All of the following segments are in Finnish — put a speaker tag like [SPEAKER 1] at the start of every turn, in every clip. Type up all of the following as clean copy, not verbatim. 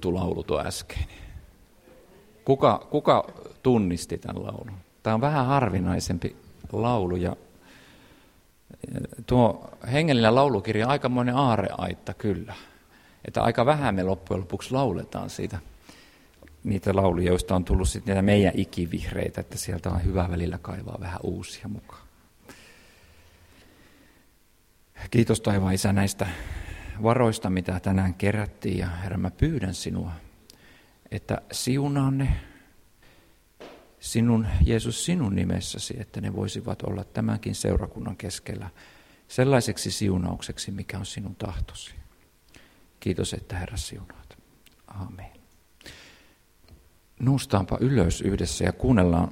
[SPEAKER 1] tuttu laulu tuo äsken? Kuka tunnisti tämän laulun? Tämä on vähän harvinaisempi laulu ja tuo hengellinen laulukirja on aikamoinen aarreaitta kyllä. Että aika vähän me loppujen lopuksi lauletaan siitä. Niitä lauluja, joista on tullut sitten niitä meidän ikivihreitä, että sieltä on hyvä välillä kaivaa vähän uusia mukaan. Kiitos taivaan Isä näistä varoista, mitä tänään kerättiin. Ja Herra, mä pyydän sinua, että siunaa ne Jeesus sinun nimessäsi, että ne voisivat olla tämänkin seurakunnan keskellä sellaiseksi siunaukseksi, mikä on sinun tahtosi. Kiitos, että Herra siunaat. Aamen. Noustaanpa ylös yhdessä ja kuunnellaan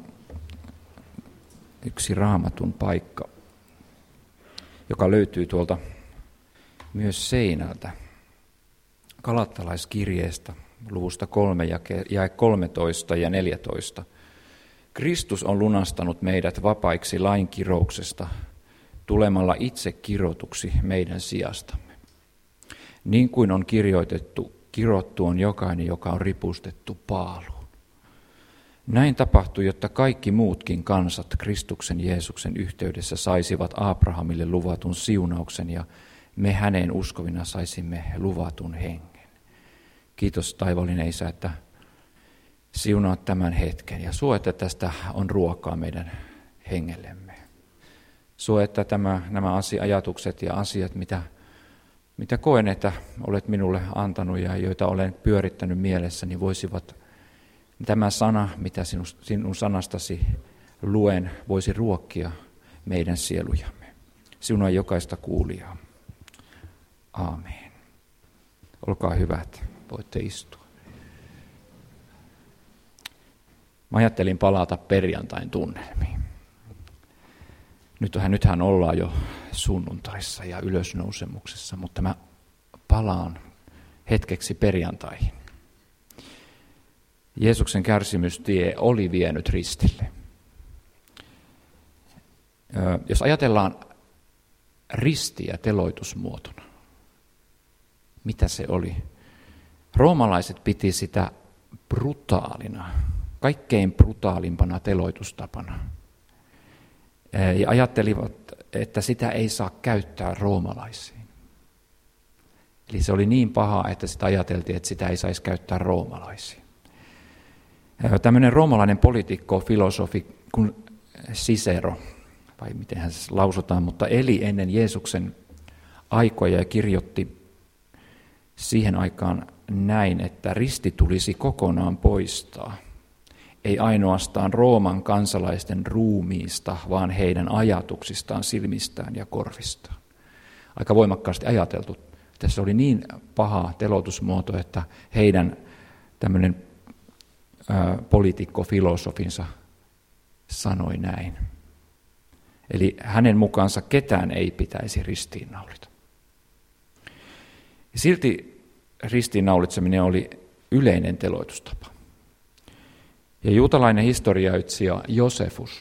[SPEAKER 1] yksi Raamatun paikka, joka löytyy tuolta myös seinältä Galattalaiskirjeestä luvusta 3 jae 13 ja 14. Kristus on lunastanut meidät vapaiksi lain kirouksesta tulemalla itse kirotuksi meidän sijastamme. Niin kuin on kirjoitettu, kirottu on jokainen, joka on ripustettu paaluun. Näin tapahtui, jotta kaikki muutkin kansat Kristuksen Jeesuksen yhteydessä saisivat Abrahamille luvatun siunauksen ja me häneen uskovina saisimme luvatun hengen. Kiitos taivallinen Isä, että siunaat tämän hetken ja suo, että tästä on ruokaa meidän hengellemme. Suo, että nämä ajatukset ja asiat, mitä koen, että olet minulle antanut ja joita olen pyörittänyt mielessäni, voisivat tämä sana, mitä sinun sanastasi luen, voisi ruokkia meidän sielujamme. Sinua jokaista kuulijaa. Aamen. Olkaa hyvät, voitte istua. Mä ajattelin palata perjantain tunnelmiin. Nythän ollaan jo sunnuntaissa ja ylösnousemuksessa, mutta mä palaan hetkeksi perjantaihin. Jeesuksen kärsimystie oli vienyt ristille. Jos ajatellaan ristiä teloitusmuotona, mitä se oli? Roomalaiset piti sitä brutaalina, kaikkein brutaalimpana teloitustapana. Ja ajattelivat, että sitä ei saa käyttää roomalaisiin. Eli se oli niin paha, että sitä ajateltiin, että sitä ei saisi käyttää roomalaisiin. Tämmöinen roomalainen poliitikko, filosofi kuin Cicero, vai miten hän lausutaan, mutta eli ennen Jeesuksen aikoja ja kirjoitti siihen aikaan näin, että risti tulisi kokonaan poistaa. Ei ainoastaan Rooman kansalaisten ruumiista, vaan heidän ajatuksistaan, silmistään ja korvistaan. Aika voimakkaasti ajateltu. Tässä oli niin paha teloitusmuoto, että heidän tämmöinen poliitikko, filosofinsa sanoi näin. Eli hänen mukaansa ketään ei pitäisi ristiinnaulita. Silti ristiinnaulitseminen oli yleinen teloitustapa. Ja juutalainen historioitsija Josefus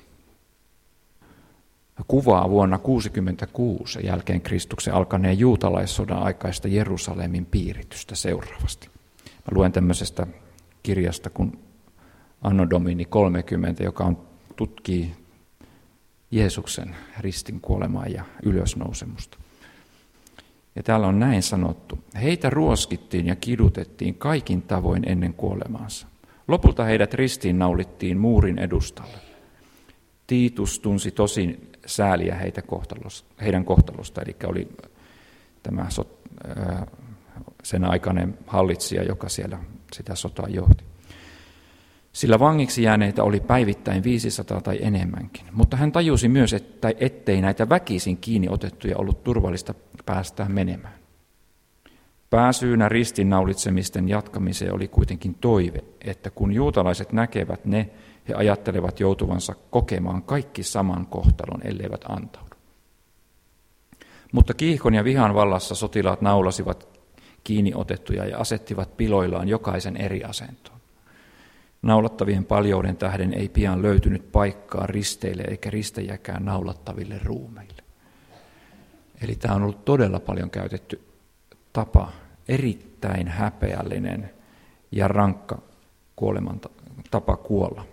[SPEAKER 1] kuvaa vuonna 66 jälkeen Kristuksen alkaneen juutalaissodan aikaista Jerusalemin piiritystä seuraavasti. Mä luen tämmöisestä kirjasta kuin Anno Domini 30, joka tutkii Jeesuksen ristin kuolemaa ja ylösnousemusta. Ja täällä on näin sanottu. Heitä ruoskittiin ja kidutettiin kaikin tavoin ennen kuolemaansa. Lopulta heidät ristiinnaulittiin muurin edustalle. Tiitus tunsi tosin sääliä heidän kohtalosta, eli oli tämä sen aikainen hallitsija, joka siellä sitä sotaa johti. Sillä vangiksi jääneitä oli päivittäin 500 tai enemmänkin, mutta hän tajusi myös, ettei näitä väkisin kiinni otettuja ollut turvallista päästää menemään. Pääsyynä ristiinnaulitsemisten jatkamiseen oli kuitenkin toive, että kun juutalaiset näkevät ne, he ajattelevat joutuvansa kokemaan kaikki saman kohtalon, elleivät antaudu. Mutta kiihkon ja vihan vallassa sotilaat naulasivat kiinni otettuja ja asettivat piloillaan jokaisen eri asentoon. Naulattavien paljouden tähden ei pian löytynyt paikkaa risteille eikä ristejäkään naulattaville ruumeille. Eli tämä on ollut todella paljon käytetty tapa, erittäin häpeällinen ja rankka kuoleman tapa kuolla.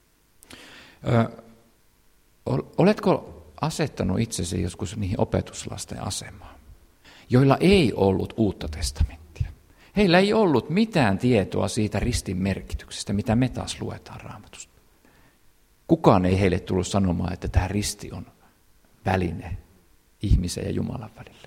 [SPEAKER 1] Oletko asettanut itsesi joskus niihin opetuslasten asemaan, joilla ei ollut uutta testamenttia? Heillä ei ollut mitään tietoa siitä ristin merkityksestä, mitä me taas luetaan Raamatusta. Kukaan ei heille tullut sanomaan, että tämä risti on väline ihmisen ja Jumalan välille.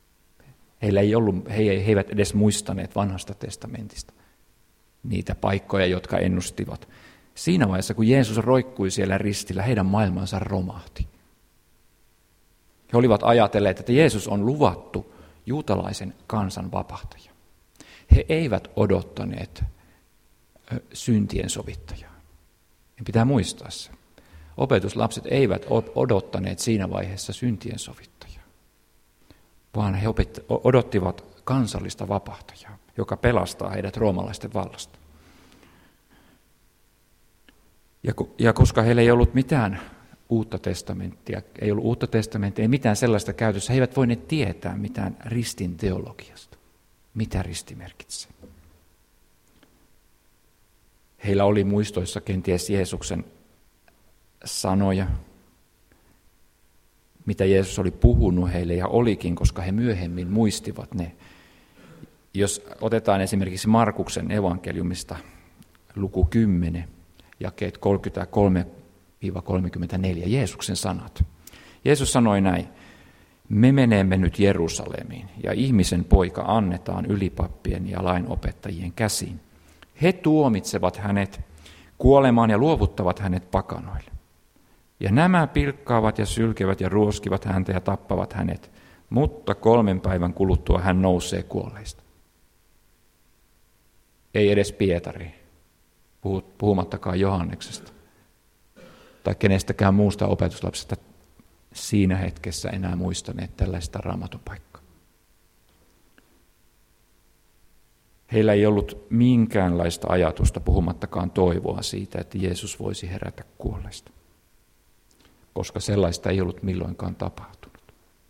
[SPEAKER 1] He eivät edes muistaneet vanhasta testamentista niitä paikkoja, jotka ennustivat. Siinä vaiheessa, kun Jeesus roikkui siellä ristillä, heidän maailmansa romahti. He olivat ajatelleet, että Jeesus on luvattu juutalaisen kansan vapahtaja. He eivät odottaneet syntien sovittajaa. Ja pitää muistaa se. Opetuslapset eivät odottaneet siinä vaiheessa syntien sovittajaa, vaan he odottivat kansallista vapahtajaa, joka pelastaa heidät roomalaisten vallasta. Ja koska heillä ei ollut mitään uutta testamenttia, ei mitään sellaista käytössä, he eivät voineet tietää mitään ristin teologiasta, mitä risti merkitsee. Heillä oli muistoissa kenties Jeesuksen sanoja, mitä Jeesus oli puhunut heille, ja olikin, koska he myöhemmin muistivat ne. Jos otetaan esimerkiksi Markuksen evankeliumista luku 10, jakeet 33-34, Jeesuksen sanat. Jeesus sanoi näin: me menemme nyt Jerusalemiin, ja ihmisen poika annetaan ylipappien ja lainopettajien käsiin. He tuomitsevat hänet kuolemaan ja luovuttavat hänet pakanoille. Ja nämä pilkkaavat ja sylkevät ja ruoskivat häntä ja tappavat hänet, mutta 3 päivän kuluttua hän nousee kuolleista. Ei edes Pietari, puhumattakaan Johanneksesta tai kenestäkään muusta opetuslapsesta siinä hetkessä enää muistaneet tällaista Raamatun paikkaa. Heillä ei ollut minkäänlaista ajatusta, puhumattakaan toivoa siitä, että Jeesus voisi herätä kuolleista, koska sellaista ei ollut milloinkaan tapahtunut.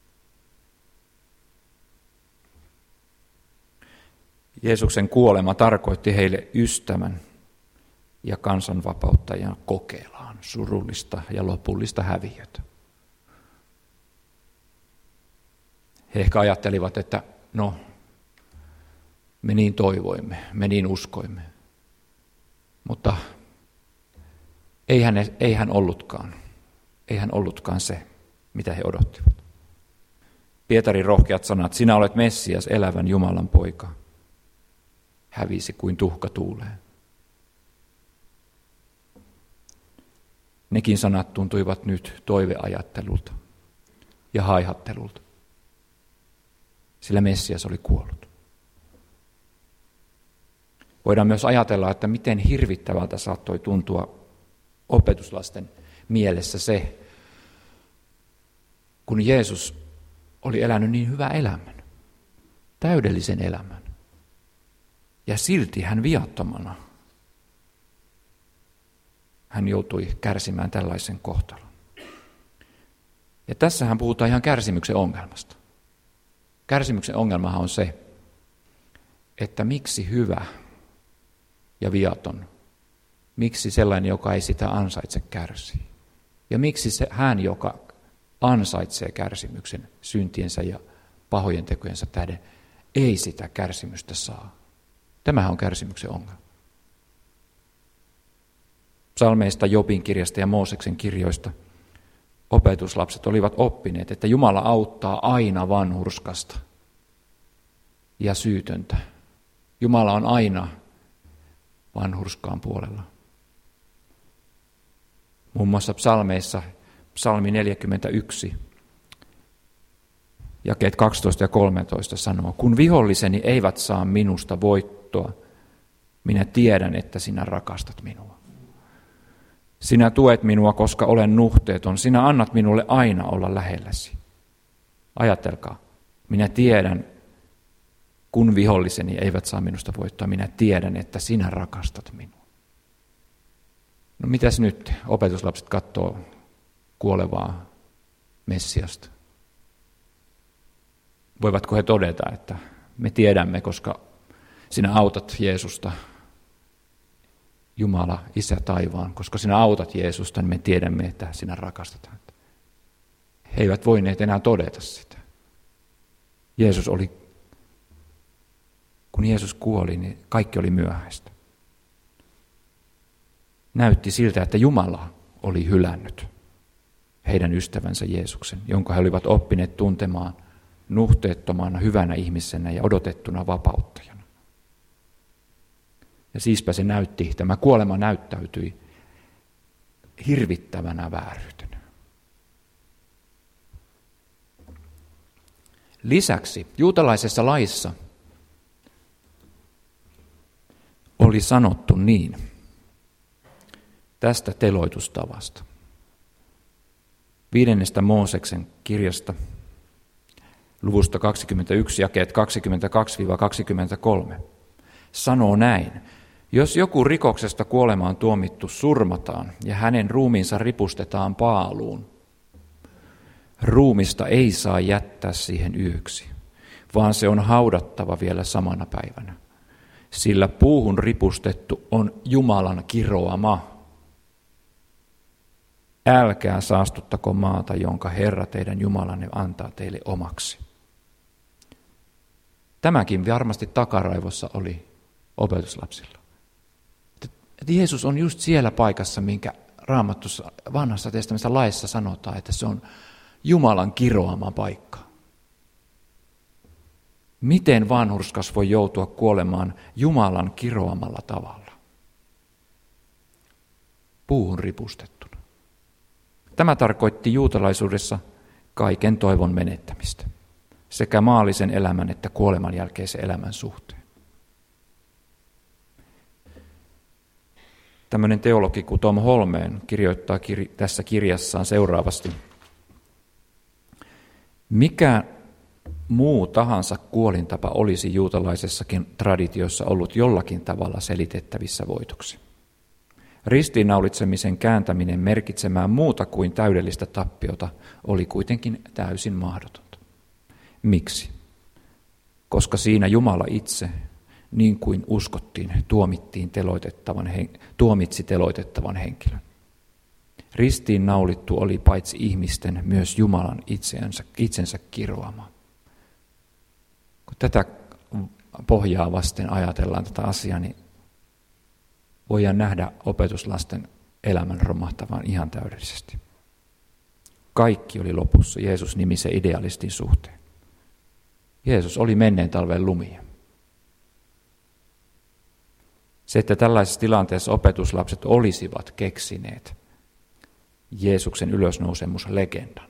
[SPEAKER 1] Jeesuksen kuolema tarkoitti heille ystävän ja kansanvapauttajan kokelaan surullista ja lopullista häviötä. He ehkä ajattelivat, että me niin toivoimme, me niin uskoimme, mutta ei hän ollutkaan se, mitä he odottivat. Pietarin rohkeat sanat, sinä olet Messias, elävän Jumalan poika, hävisi kuin tuhka tuuleen. Nekin sanat tuntuivat nyt toiveajattelulta ja haihattelulta, sillä Messias oli kuollut. Voidaan myös ajatella, että miten hirvittävältä saattoi tuntua opetuslasten mielessä se, kun Jeesus oli elänyt niin hyvän elämän, täydellisen elämän, ja silti hän viattomana, hän joutui kärsimään tällaisen kohtalon. Ja tässähän puhutaan ihan kärsimyksen ongelmasta. Kärsimyksen ongelmahan on se, että miksi hyvä ja viaton, miksi sellainen, joka ei sitä ansaitse, kärsii. Ja miksi hän, joka ansaitsee kärsimyksen syntiensä ja pahojen tekojensa tähden, ei sitä kärsimystä saa. Tämähän on kärsimyksen ongelma. Psalmeista, Jobin kirjasta ja Mooseksen kirjoista opetuslapset olivat oppineet, että Jumala auttaa aina vanhurskasta ja syytöntä. Jumala on aina vanhurskaan puolella. Muun muassa psalmeissa, psalmi 41, jakeet 12 ja 13 sanoo, kun viholliseni eivät saa minusta voittoa, minä tiedän, että sinä rakastat minua. Sinä tuet minua, koska olen nuhteeton. Sinä annat minulle aina olla lähelläsi. Ajatelkaa, minä tiedän, kun viholliseni eivät saa minusta voittoa, minä tiedän, että sinä rakastat minua. No mitäs nyt opetuslapset katsoo kuolevaa Messiasta? Voivatko he todeta, että me tiedämme, koska sinä autat Jeesusta Jumala, Isä taivaan, koska sinä autat Jeesusta, niin me tiedämme, että sinä rakastat häntä. He eivät voineet enää todeta sitä. Kun Jeesus kuoli, niin kaikki oli myöhäistä. Näytti siltä, että Jumala oli hylännyt heidän ystävänsä Jeesuksen, jonka he olivat oppineet tuntemaan nuhteettomana, hyvänä ihmisenä ja odotettuna vapauttajana. Ja siispä tämä kuolema näyttäytyi hirvittävänä vääryytenä. Lisäksi juutalaisessa laissa oli sanottu niin tästä teloitustavasta. 5. Mooseksen kirjasta, luvusta 21, jakeet 22-23, sanoo näin: jos joku rikoksesta kuolemaan tuomittu surmataan ja hänen ruumiinsa ripustetaan paaluun, ruumista ei saa jättää siihen yöksi, vaan se on haudattava vielä samana päivänä, sillä puuhun ripustettu on Jumalan kiroama. Älkää saastuttako maata, jonka Herra teidän Jumalanne antaa teille omaksi. Tämäkin varmasti takaraivossa oli opetuslapsilla. Että Jeesus on just siellä paikassa, minkä Raamatussa vanhassa testamentissa laissa sanotaan, että se on Jumalan kiroama paikka. Miten vanhurskas voi joutua kuolemaan Jumalan kiroamalla tavalla? Puuhun ripustettuna. Tämä tarkoitti juutalaisuudessa kaiken toivon menettämistä, sekä maallisen elämän että kuoleman jälkeisen elämän suhteen. Tämmöinen teologi kuin Tom Holmeen kirjoittaa tässä kirjassaan seuraavasti: mikä muu tahansa kuolintapa olisi juutalaisessakin traditiossa ollut jollakin tavalla selitettävissä voitoksi. Ristiinnaulitsemisen kääntäminen merkitsemään muuta kuin täydellistä tappiota oli kuitenkin täysin mahdotonta. Miksi? Koska siinä Jumala itse, niin kuin uskottiin, tuomitsi teloitettavan henkilön. Ristiinnaulittu oli paitsi ihmisten, myös Jumalan itsensä kiroama. Kun tätä pohjaa vasten ajatellaan tätä asiaa, niin voidaan nähdä opetuslasten elämän romahtavan ihan täydellisesti. Kaikki oli lopussa Jeesus-nimisen idealistin suhteen. Jeesus oli menneen talven lumia. Se, että tällaisessa tilanteessa opetuslapset olisivat keksineet Jeesuksen ylösnousemuslegendan,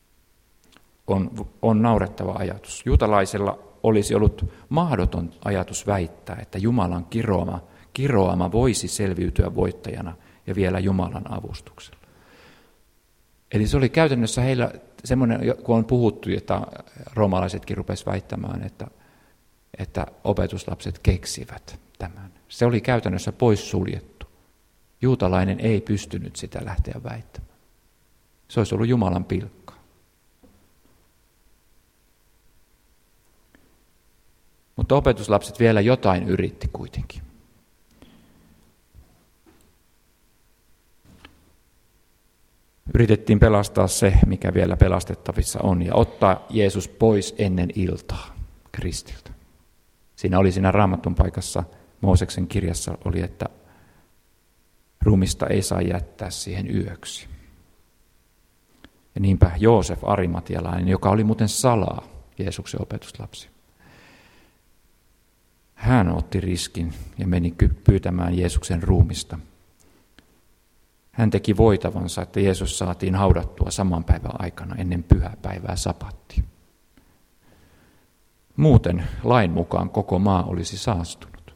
[SPEAKER 1] on naurettava ajatus. Juutalaisella olisi ollut mahdoton ajatus väittää, että Jumalan kiroama voisi selviytyä voittajana ja vielä Jumalan avustuksella. Eli se oli käytännössä heillä semmoinen, kun on puhuttu, että roomalaisetkin rupesivat väittämään, että opetuslapset keksivät tämän. Se oli käytännössä poissuljettu. Juutalainen ei pystynyt sitä lähteä väittämään. Se olisi ollut Jumalan pilkka. Mutta opetuslapset vielä jotain yritti kuitenkin. Yritettiin pelastaa se, mikä vielä pelastettavissa on, ja ottaa Jeesus pois ennen iltaa Kristiltä. Siinä Raamatun paikassa, Mooseksen kirjassa oli, että ruumista ei saa jättää siihen yöksi. Ja niinpä Joosef Arimatialainen, joka oli muuten salaa Jeesuksen opetuslapsi, hän otti riskin ja meni pyytämään Jeesuksen ruumista. Hän teki voitavansa, että Jeesus saatiin haudattua saman päivän aikana ennen pyhäpäivää sapattia. Muuten lain mukaan koko maa olisi saastunut.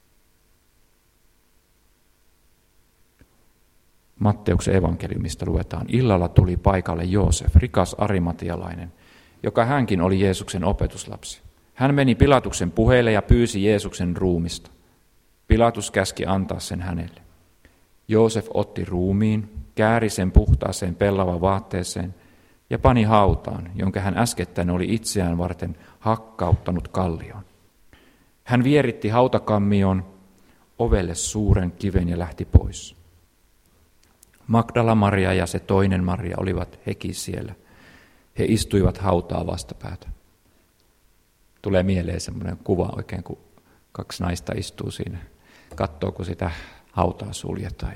[SPEAKER 1] Matteuksen evankeliumista luetaan: illalla tuli paikalle Joosef, rikas arimatialainen, joka hänkin oli Jeesuksen opetuslapsi. Hän meni Pilatuksen puheille ja pyysi Jeesuksen ruumista. Pilatus käski antaa sen hänelle. Joosef otti ruumiin, kääri sen puhtaaseen pellavan vaatteeseen ja pani hautaan, jonka hän äskettäin oli itseään varten hakkauttanut kallioon. Hän vieritti hautakammioon ovelle suuren kiven ja lähti pois. Magdala Maria ja se toinen Maria olivat hekin siellä. He istuivat hautaa vastapäätä. Tulee mieleen semmoinen kuva oikein, kun kaksi naista istuu siinä. Katsoo, kun sitä hautaa suljetaan.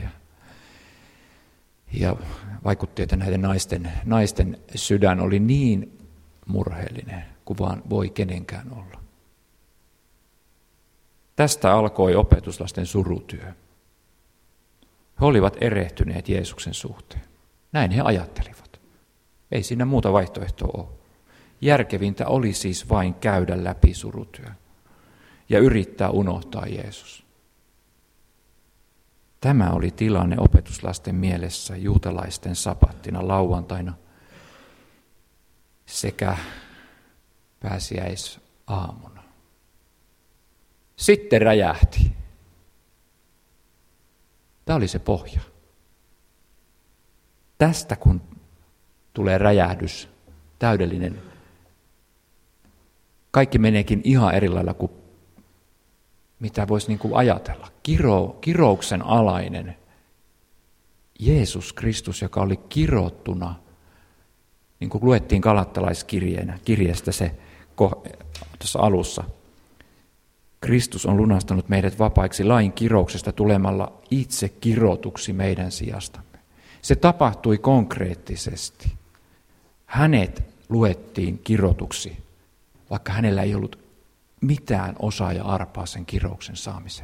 [SPEAKER 1] Ja vaikutti, että näiden naisten sydän oli niin murheellinen, kuin vaan voi kenenkään olla. Tästä alkoi opetuslasten surutyö. He olivat erehtyneet Jeesuksen suhteen. Näin he ajattelivat. Ei siinä muuta vaihtoehtoa ole. Järkevintä oli siis vain käydä läpi surutyö ja yrittää unohtaa Jeesus. Tämä oli tilanne opetuslasten mielessä juutalaisten sapattina lauantaina sekä pääsiäisaamuna. Sitten räjähti. Tämä oli se pohja. Tästä kun tulee räjähdys, täydellinen, kaikki meneekin ihan eri lailla kuin mitä voisi niin kuin ajatella. Kirouksen alainen Jeesus Kristus, joka oli kirottuna, niin kuin luettiin Galattalaiskirjeestä se tuossa alussa. Kristus on lunastanut meidät vapaiksi lain kirouksesta tulemalla itse kirotuksi meidän sijastamme. Se tapahtui konkreettisesti. Hänet luettiin kirotuksi, vaikka hänellä ei ollut mitään osaa ja arpaa sen kirouksen saamiseen.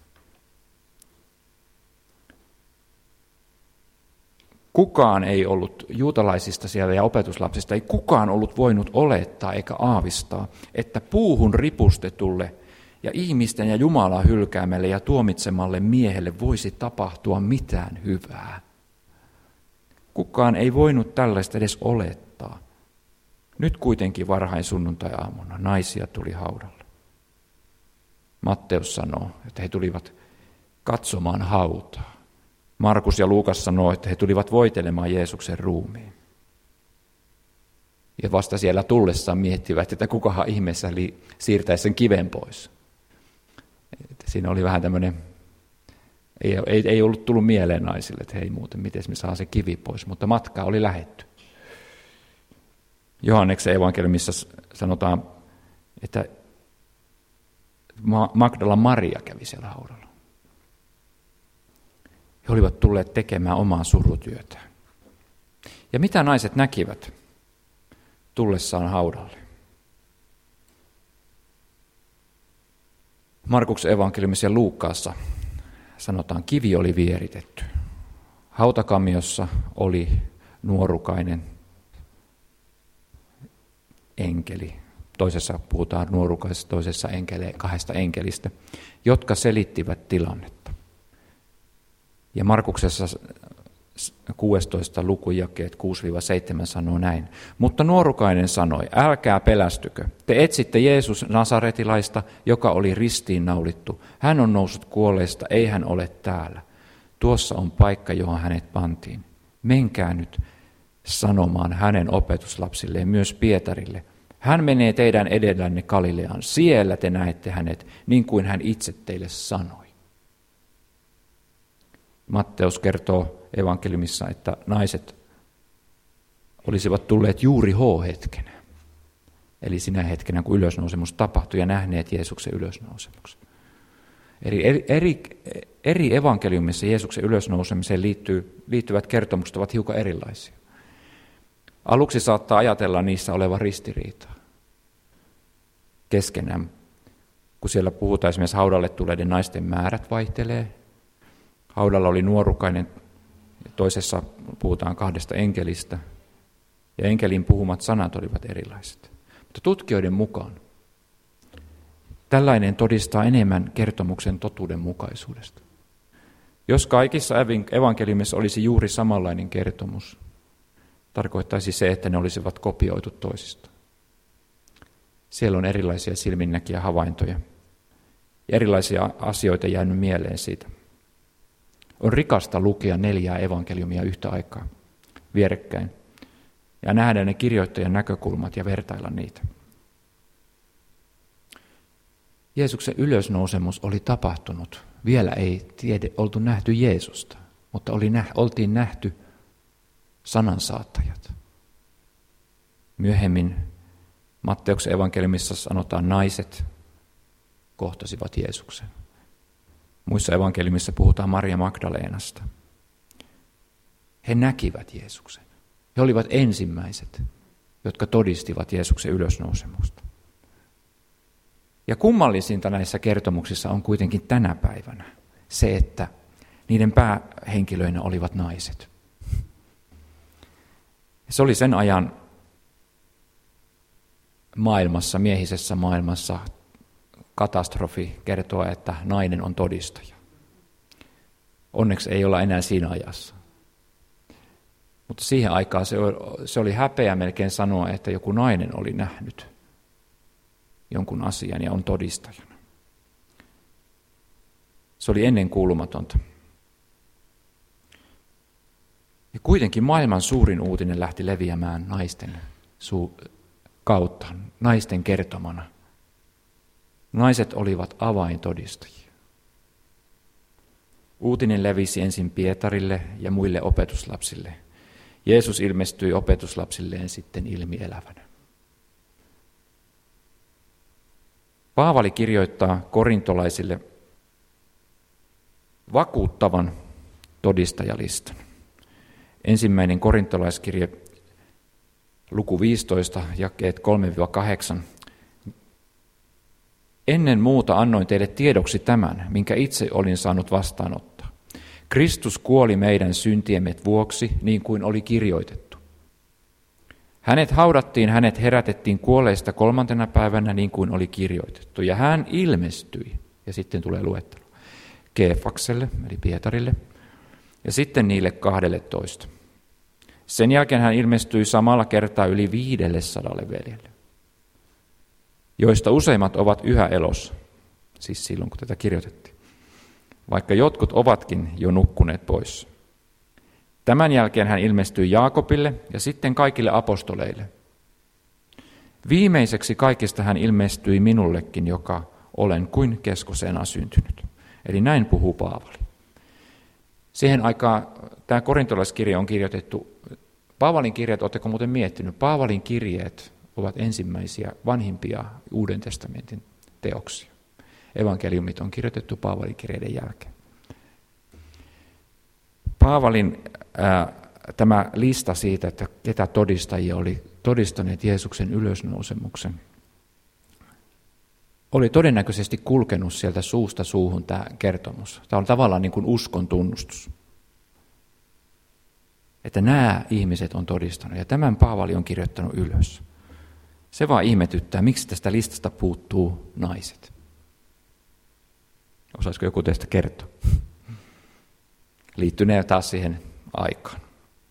[SPEAKER 1] Kukaan ei ollut juutalaisista siellä ja opetuslapsista, ei kukaan ollut voinut olettaa eikä aavistaa, että puuhun ripustetulle ja ihmisten ja Jumalaa hylkäämälle ja tuomitsemalle miehelle voisi tapahtua mitään hyvää. Kukaan ei voinut tällaista edes olettaa. Nyt kuitenkin varhain sunnuntai-aamuna naisia tuli haudalle. Matteus sanoo, että he tulivat katsomaan hautaa. Markus ja Luukas sanoo, että he tulivat voitelemaan Jeesuksen ruumiin. Ja vasta siellä tullessaan miettivät, että kukahan ihmeessä siirtäisi sen kiven pois. Että siinä oli vähän tämmöinen, ei ollut tullut mieleen naisille, että hei muuten, miten me saa se kivi pois, mutta matkaa oli lähdetty. Johanneksen evankeliumissa sanotaan, että Magdala Maria kävi siellä haudalla. He olivat tulleet tekemään omaa surutyötään. Ja mitä naiset näkivät tullessaan haudalle? Markuksen evankeliumissa ja Luukkaassa sanotaan, kivi oli vieritetty. Hautakammiossa oli nuorukainen enkeli. Toisessa puhutaan nuorukaisesta, toisessa kahdesta enkelistä, jotka selittivät tilannetta. Ja Markuksessa 16 lukujakeet 6-7 sanoo näin. Mutta nuorukainen sanoi, älkää pelästykö. Te etsitte Jeesus Nasaretilaista, joka oli ristiinnaulittu. Hän on noussut kuolleista, ei hän ole täällä. Tuossa on paikka, johon hänet pantiin. Menkää nyt sanomaan hänen opetuslapsilleen, myös Pietarille. Hän menee teidän edellänne Galileaan. Siellä te näette hänet, niin kuin hän itse teille sanoi. Matteus kertoo evankeliumissa, että naiset olisivat tulleet juuri H-hetkenä. Eli sinä hetkenä, kun ylösnousemus tapahtui ja nähneet Jeesuksen ylösnousemuksen. Eri evankeliumissa Jeesuksen ylösnousemiseen liittyvät kertomukset ovat hiukan erilaisia. Aluksi saattaa ajatella niissä olevan ristiriitaa keskenään. Kun siellä puhutaan esimerkiksi haudalle tulleiden naisten määrät vaihtelee. Haudalla oli nuorukainen, toisessa puhutaan kahdesta enkelistä, ja enkelin puhumat sanat olivat erilaiset. Mutta tutkijoiden mukaan tällainen todistaa enemmän kertomuksen totuudenmukaisuudesta. Jos kaikissa evankeliumissa olisi juuri samanlainen kertomus, tarkoittaisi se, että ne olisivat kopioitu toisistaan. Siellä on erilaisia silminnäkiä havaintoja ja erilaisia asioita jäänyt mieleen siitä. On rikasta lukea 4 evankeliumia yhtä aikaa vierekkäin ja nähdä ne kirjoittajan näkökulmat ja vertailla niitä. Jeesuksen ylösnousemus oli tapahtunut Vielä ei oltu nähty Jeesusta, mutta oltiin nähty sanansaattajat. Myöhemmin Matteuksen evankeliumissa sanotaan, naiset kohtasivat Jeesuksen. Muissa evankeliumissa puhutaan Maria Magdaleenasta. He näkivät Jeesuksen. He olivat ensimmäiset, jotka todistivat Jeesuksen ylösnousemusta. Ja kummallisinta näissä kertomuksissa on kuitenkin tänä päivänä se, että niiden päähenkilöinä olivat naiset. Se oli sen ajan maailmassa, miehisessä maailmassa katastrofi kertoa, että nainen on todistaja. Onneksi ei olla enää siinä ajassa. Mutta siihen aikaan se oli häpeä melkein sanoa, että joku nainen oli nähnyt jonkun asian ja on todistajana. Se oli ennenkuulumatonta. Ja kuitenkin maailman suurin uutinen lähti leviämään naisten kautta, naisten kertomana. Naiset olivat avaintodistajia. Uutinen levisi ensin Pietarille ja muille opetuslapsille. Jeesus ilmestyi opetuslapsilleen sitten ilmielävänä. Paavali kirjoittaa korintolaisille vakuuttavan todistajalistan. Ensimmäinen korintolaiskirje, luku 15, jakeet 3-8. Ennen muuta annoin teille tiedoksi tämän, minkä itse olin saanut vastaanottaa. Kristus kuoli meidän syntiemme vuoksi, niin kuin oli kirjoitettu. Hänet haudattiin, hänet herätettiin kuolleista 3. päivänä, niin kuin oli kirjoitettu. Ja hän ilmestyi, ja sitten tulee luettelo, Keefakselle, eli Pietarille, ja sitten niille 12. Sen jälkeen hän ilmestyi samalla kertaa yli 500 veljelle, joista useimmat ovat yhä elossa, siis silloin kun tätä kirjoitettiin, vaikka jotkut ovatkin jo nukkuneet pois. Tämän jälkeen hän ilmestyi Jaakobille ja sitten kaikille apostoleille. Viimeiseksi kaikista hän ilmestyi minullekin, joka olen kuin keskoseena syntynyt. Eli näin puhuu Paavali. Siihen aikaan tämä korintolaiskirja on kirjoitettu, Paavalin kirjat, oletteko muuten miettinyt, Paavalin kirjeet ovat ensimmäisiä, vanhimpia Uuden testamentin teoksia. Evankeliumit on kirjoitettu Paavalin kirjeiden jälkeen. Paavalin tämä lista siitä, että ketä todistajia oli todistaneet Jeesuksen ylösnousemuksen, oli todennäköisesti kulkenut sieltä suusta suuhun tämä kertomus. Tämä on tavallaan niin kuin uskon tunnustus. Että nämä ihmiset on todistanut ja tämän Paavali on kirjoittanut ylös. Se vaan ihmetyttää, miksi tästä listasta puuttuu naiset. Osaisiko joku teistä kertoa? Liittyneen taas siihen aikaan.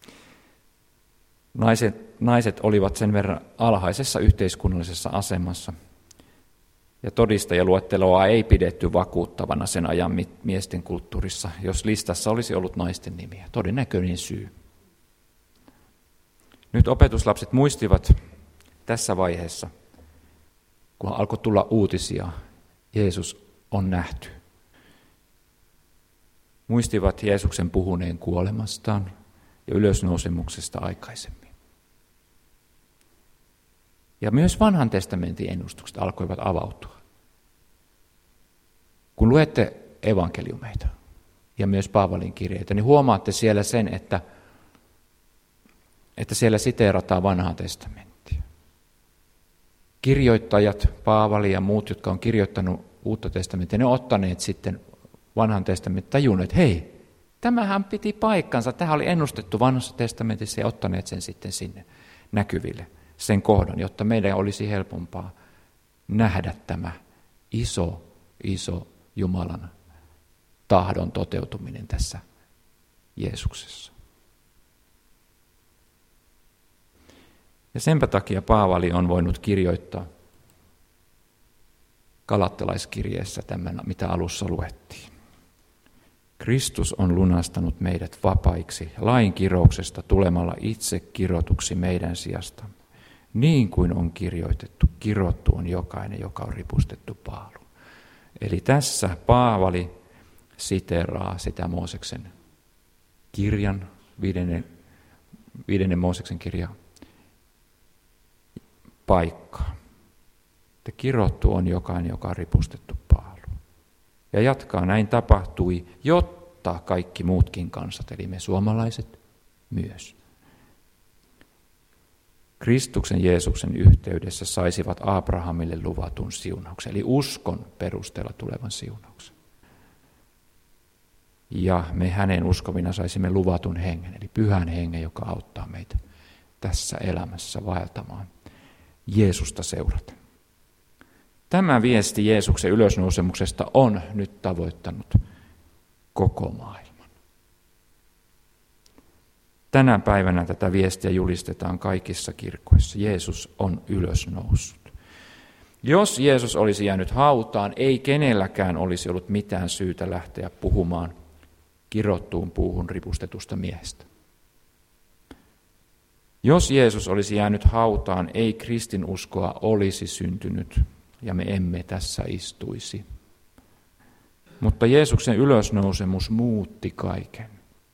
[SPEAKER 1] Naiset olivat sen verran alhaisessa yhteiskunnallisessa asemassa, ja todistajaluetteloa ei pidetty vakuuttavana sen ajan miesten kulttuurissa, jos listassa olisi ollut naisten nimiä. Todennäköinen syy. Nyt opetuslapset muistivat tässä vaiheessa, kun alkoi tulla uutisia, Jeesus on nähty. Muistivat Jeesuksen puhuneen kuolemastaan ja ylösnousemuksesta aikaisemmin. Ja myös vanhan testamentin ennustukset alkoivat avautua. Kun luette evankeliumeita ja myös Paavalin kirjeitä, niin huomaatte siellä sen, että siellä siteerataan vanhaa testamenttia. Kirjoittajat, Paavali ja muut, jotka on kirjoittanut uutta testamenttia, ne on ottaneet sitten vanhan testamentin, tajunneet, että hei, tämähän piti paikkansa, tähän oli ennustettu vanhassa testamentissa ja ottaneet sen sitten sinne näkyville, sen kohdan, jotta meidän olisi helpompaa nähdä tämä iso Jumalan tahdon toteutuminen tässä Jeesuksessa. Ja senpä takia Paavali on voinut kirjoittaa galattalaiskirjeessä tämän, mitä alussa luettiin. Kristus on lunastanut meidät vapaiksi lain kirouksesta tulemalla itse kirotuksi meidän sijastamme. Niin kuin on kirjoitettu, kirottu on jokainen, joka on ripustettu paaluun. Eli tässä Paavali siteeraa sitä Mooseksen kirjan, viidennen Mooseksen kirjan paikkaa. Että kirottu on jokainen, joka on ripustettu paaluun. Ja jatkaa, näin tapahtui, jotta kaikki muutkin kansat, eli me suomalaiset myös, Kristuksen Jeesuksen yhteydessä saisivat Abrahamille luvatun siunauksen, eli uskon perusteella tulevan siunauksen. Ja me hänen uskovina saisimme luvatun hengen, eli pyhän hengen, joka auttaa meitä tässä elämässä vaeltamaan Jeesusta seuraten. Tämä viesti Jeesuksen ylösnousemuksesta on nyt tavoittanut koko maailman. Tänä päivänä tätä viestiä julistetaan kaikissa kirkoissa. Jeesus on ylösnoussut. Jos Jeesus olisi jäänyt hautaan, ei kenelläkään olisi ollut mitään syytä lähteä puhumaan kirottuun puuhun ripustetusta miehestä. Jos Jeesus olisi jäänyt hautaan, ei kristinuskoa olisi syntynyt ja me emme tässä istuisi. Mutta Jeesuksen ylösnousemus muutti kaiken.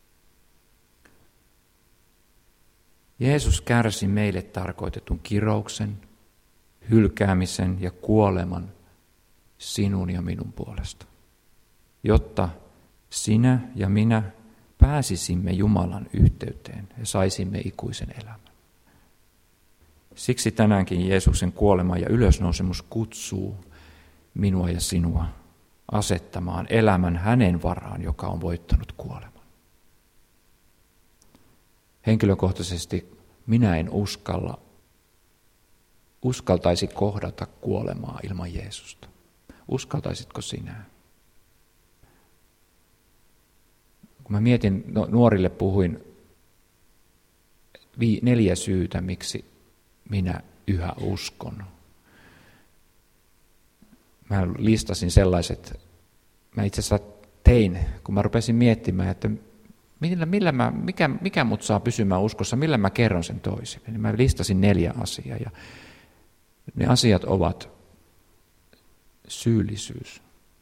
[SPEAKER 1] Jeesus kärsi meille tarkoitetun kirouksen, hylkäämisen ja kuoleman sinun ja minun puolesta, jotta sinä ja minä pääsisimme Jumalan yhteyteen ja saisimme ikuisen elämän. Siksi tänäänkin Jeesuksen kuolema ja ylösnousemus kutsuu minua ja sinua asettamaan elämän hänen varaan, joka on voittanut kuoleman. Henkilökohtaisesti minä en uskaltaisi kohdata kuolemaa ilman Jeesusta. Uskaltaisitko sinä? Kun mä mietin, nuorille puhuin 4 syytä, miksi minä yhä uskon. Mä listasin sellaiset, mä itse asiassa tein, kun mä rupesin miettimään, että mikä mut saa pysymään uskossa, millä mä kerron sen toisille. Niin mä listasin 4 asiaa ja ne asiat ovat syyllisyys.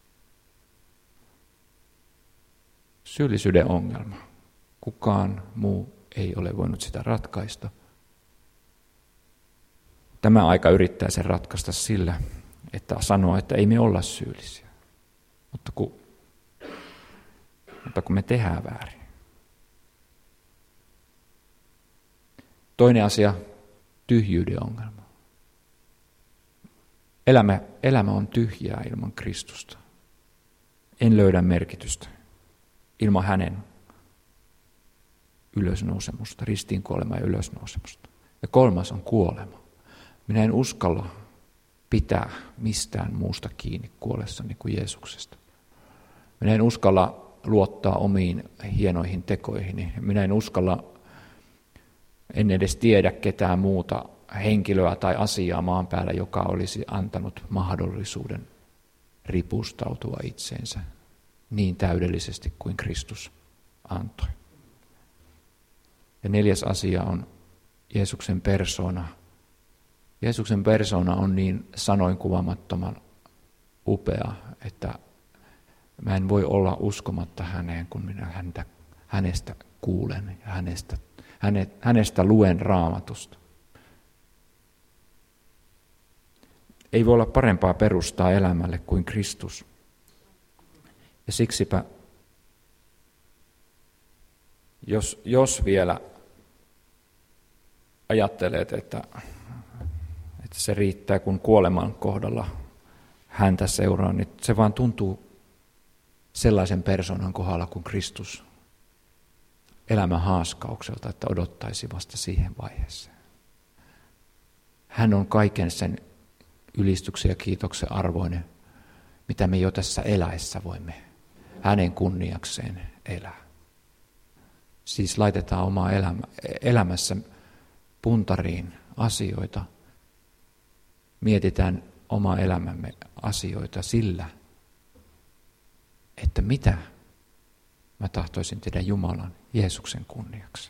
[SPEAKER 1] Syyllisyyden ongelma. Kukaan muu ei ole voinut sitä ratkaista. Tämä aika yrittää sen ratkaista sillä, että sanoo, että ei me olla syyllisiä. Mutta kun me tehdään väärin. Toinen asia, tyhjyyden ongelma. Elämä on tyhjää ilman Kristusta. En löydä merkitystä ilman hänen ylösnousemusta, ristiinkuolemaa ja ylösnousemusta. Ja 3. on kuolema. Minä en uskalla pitää mistään muusta kiinni kuollessani kuin Jeesuksesta. Minä en uskalla luottaa omiin hienoihin tekoihini. Minä en uskalla, en edes tiedä ketään muuta henkilöä tai asiaa maan päällä, joka olisi antanut mahdollisuuden ripustautua itseensä niin täydellisesti kuin Kristus antoi. Ja 4. asia on Jeesuksen persoona. Jeesuksen persoona on niin sanoin kuvaamattoman upea, että mä en voi olla uskomatta häneen, kun minä hänestä kuulen ja hänestä luen Raamatusta. Ei voi olla parempaa perustaa elämälle kuin Kristus. Ja siksipä, jos vielä ajattelet, että se riittää, kun kuoleman kohdalla häntä seuraa, niin se vaan tuntuu sellaisen persoonan kohdalla kuin Kristus elämän haaskaukselta, että odottaisi vasta siihen vaiheeseen. Hän on kaiken sen ylistyksen ja kiitoksen arvoinen, mitä me jo tässä eläessä voimme hänen kunniakseen elää. Siis laitetaan omaa elämässä puntariin asioita, mietitään omaa elämämme asioita sillä, että mitä mä tahtoisin tehdä Jumalan, Jeesuksen kunniaksi.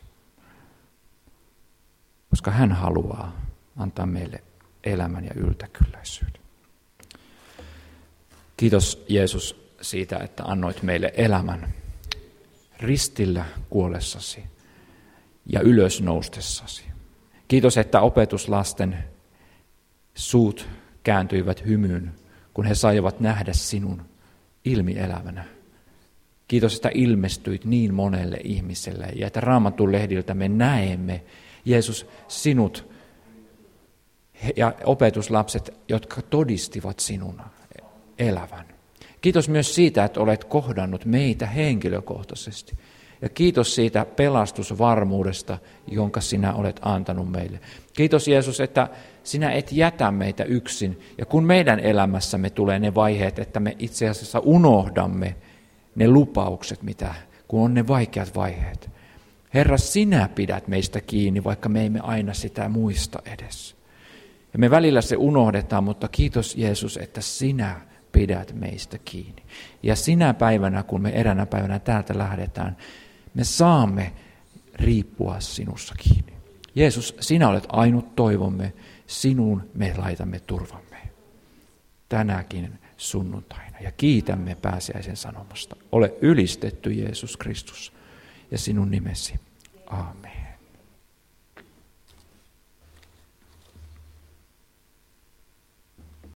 [SPEAKER 1] Koska hän haluaa antaa meille elämän ja yltäkylläisyyden. Kiitos Jeesus siitä, että annoit meille elämän ristillä kuollessasi ja ylösnoustessasi. Kiitos, että opetuslasten suut kääntyivät hymyyn, kun he saivat nähdä sinun ilmielävänä. Kiitos, että ilmestyit niin monelle ihmiselle ja että Raamatun lehdiltä me näemme, Jeesus, sinut ja opetuslapset, jotka todistivat sinun elävän. Kiitos myös siitä, että olet kohdannut meitä henkilökohtaisesti. Ja kiitos siitä pelastusvarmuudesta, jonka sinä olet antanut meille. Kiitos Jeesus, että sinä et jätä meitä yksin. Ja kun meidän elämässämme tulee ne vaiheet, että me itse asiassa unohdamme ne lupaukset, kun on ne vaikeat vaiheet. Herra, sinä pidät meistä kiinni, vaikka me emme aina sitä muista edes. Ja me välillä se unohdetaan, mutta kiitos Jeesus, että sinä pidät meistä kiinni. Ja sinä päivänä, kun me eräänä päivänä täältä lähdetään, me saamme riippua sinussa kiinni. Jeesus, sinä olet ainut toivomme, sinuun me laitamme turvamme. Tänäkin sunnuntaina. Ja kiitämme pääsiäisen sanomasta. Ole ylistetty Jeesus Kristus ja sinun nimesi. Aamen.